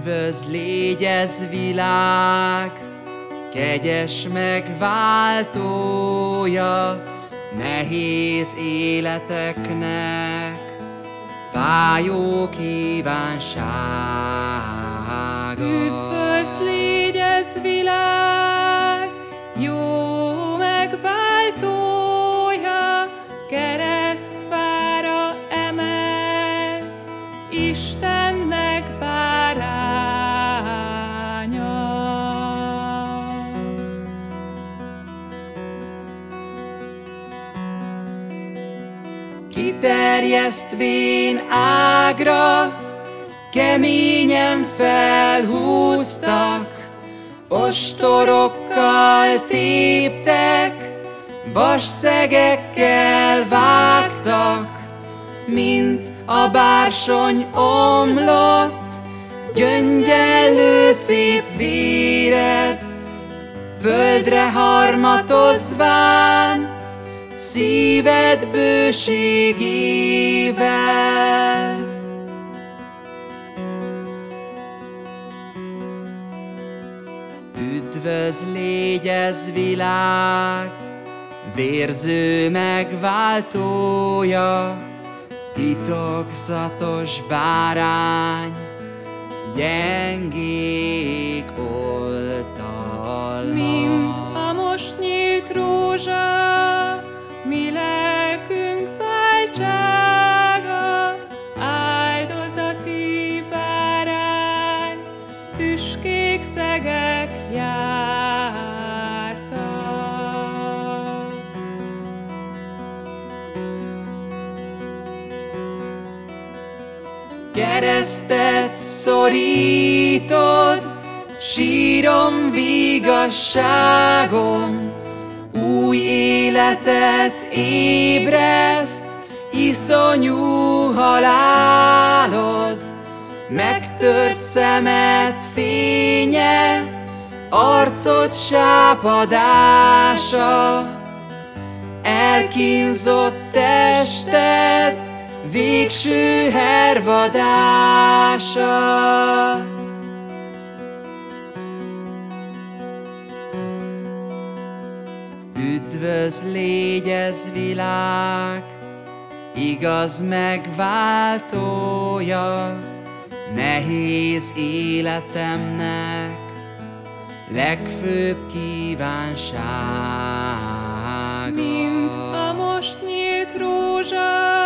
Üdvözl, légy ez világ, kegyes megváltója nehéz életeknek, fájó kívánsága. Üdvözl, légy ez világ, jó megváltója, keresztfára emelt, Istennek báránya. Kiterjesztvén ágra, keményen felhúztak, ostorokkal téptek, vasszegekkel vágtak, mint a bársony omlott, gyöngyellő szép véred, földre harmatozván, szíved bőségével. Üdvözl, légy ez világ, vérző megváltója, titokzatos bárány, gyengék oltalma. Mint a most nyílt rózsa, mi lelkünk váltsága, áldozati bárány, tüskék, szegek jártak. Keresztet szorítod, sírom, vigasságom, új életet ébreszt, iszonyú halálod, megtört szemed fénye, arcod sápadása, elkínzott tested, végső hervadása. Üdvözl, légy ez világ, igaz megváltója nehéz életemnek, legfőbb kívánsága. Mint a most nyílt rózsa,